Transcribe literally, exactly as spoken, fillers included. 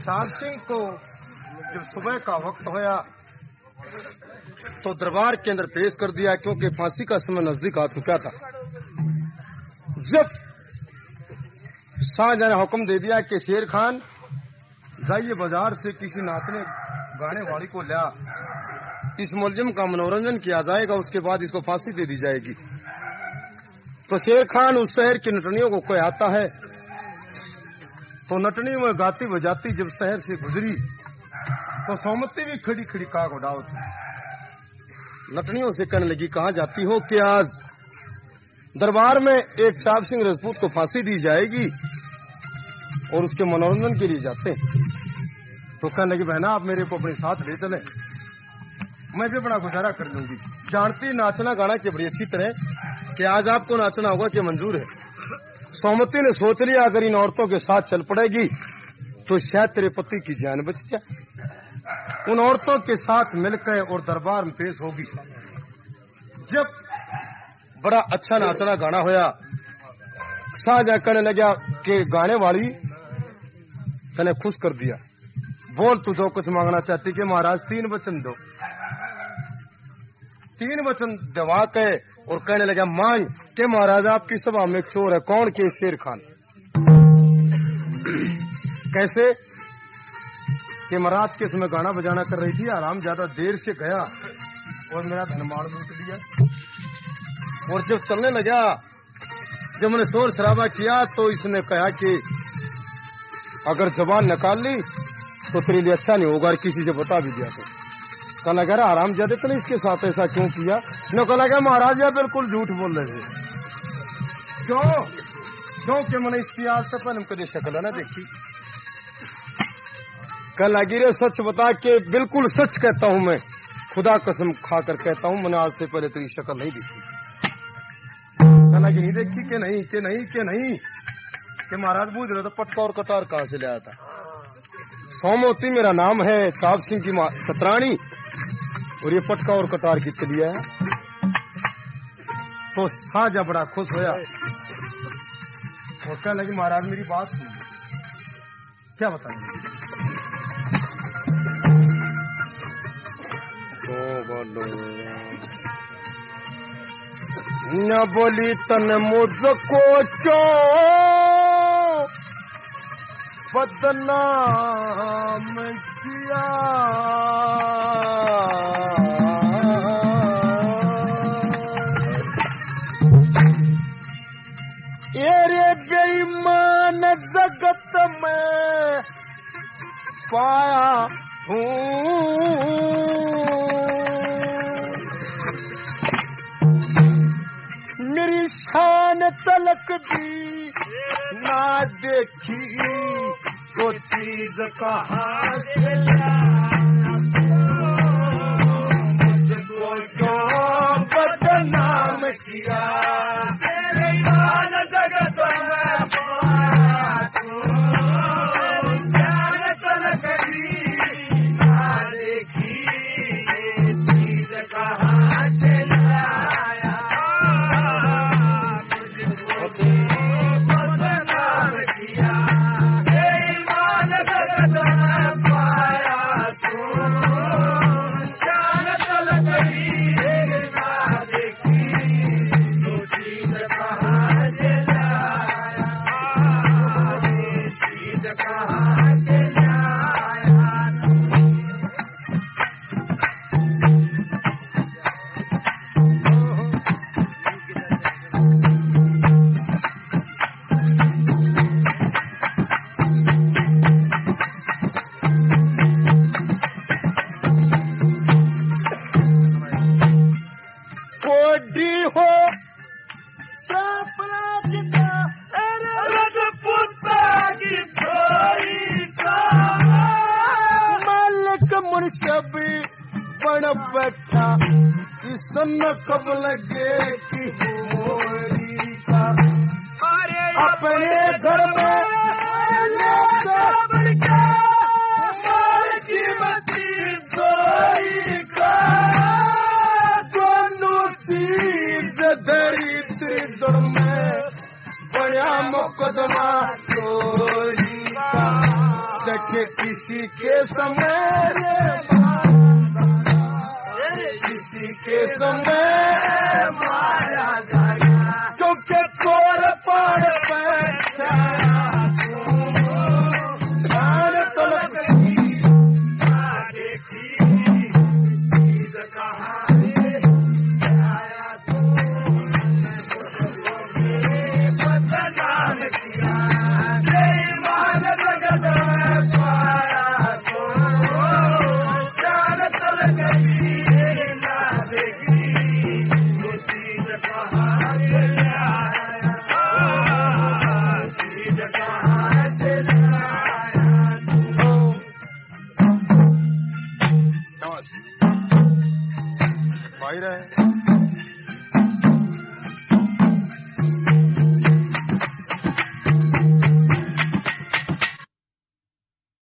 चार सिंह को जब सुबह का वक्त होया तो दरबार के अंदर पेश कर दिया, क्योंकि फांसी का समय नजदीक आ चुका था। जब शाहजहां ने हुक्म दे दिया कि शेर खान जाइए बाजार से किसी नाचने गाने वाली को ला, इस मुलजिम का मनोरंजन किया जाएगा, उसके बाद इसको फांसी दे दी जाएगी। तो शेर खान उस शहर की नटनियों को कोई आता है, तो नटनी में गाती बजाती जब शहर से गुजरी तो सौमती भी खड़ी खड़ी काग उड़ाओ थी। नटनियों से कहने लगी, कहाँ जाती हो कि आज दरबार में एक चार सिंह राजपूत को फांसी दी जाएगी और उसके मनोरंजन के लिए जाते हैं। तो कहने लगी, बहना आप मेरे को अपने साथ ले चले, मैं भी बड़ा गुजारा कर लूंगी। जानती नाचना गाना की बड़ी अच्छी तरह कि आज आपको नाचना होगा कि मंजूर है। सौमती ने सोच लिया, अगर इन औरतों के साथ चल पड़ेगी तो शायद तेरे पति की जान बच जाए। उन औरतों के साथ मिलकर और दरबार में पेश होगी। जब बड़ा अच्छा नाचना गाना होया, शाहजहां कहने लगा कि गाने वाली तने खुश कर दिया, बोल तू जो कुछ मांगना चाहती कि महाराज तीन वचन दो। तीन वचन दवा के और कहने लगा, मांग के महाराज आपकी सभा में एक चोर है। कौन? के शेर खान। कैसे? कि महाराज के समय गाना बजाना कर रही थी, आराम ज्यादा देर से गया और मेरा धनमाल लूट लिया। और जब चलने लगा, जब मैंने शोर शराबा किया तो इसने कहा कि अगर जबान निकाल ली तो तेरे लिए अच्छा नहीं होगा, और किसी से बता भी दिया तो कहने लगा, आराम ज्यादा तो नहीं इसके साथ ऐसा क्यों किया? न कहने लगा, महाराज यह बिल्कुल झूठ बोल रहे थे। क्यों? क्योंकि मैंने इसकी आज तक मैंने कभी शक्ल ना देखी। कहने लगी, रे सच बता के बिल्कुल सच कहता हूं, मैं खुदा कसम खाकर कहता हूं, मैंने आज से पहले तेरी शक्ल नहीं देखी। कहने लगी, नहीं देखी कि नहीं कि नहीं कि नहीं कि महाराज बूझ रहे तो पटका और कटार कहां से ले आया था? सौमती मेरा नाम है, चाप सिंह की सतरानी, और ये पटका और कटार की चलिया है। तो शाहजहां बड़ा खुश होया और कहने लगी, महाराज मेरी बात सुन। क्या बताएंगे? न बोली तन मुझको क्यों बदनाम किया, तेरे बेईमान जगत में पाया हूँ। मेरी शान तलक भी ना देखी तो चीज कहाँ से मुझको क्यों बदनाम किया, तेरे ईमान जगत में पाया तू। शान तलक भी ना देखी चीज कहाँ से बैठा किसन कब लगे कि होरी का, अपने घर में दोनों चीज दरिद्र में बड़ा मुकदमा चोरी का। कि किसी के समय किसी के समय माया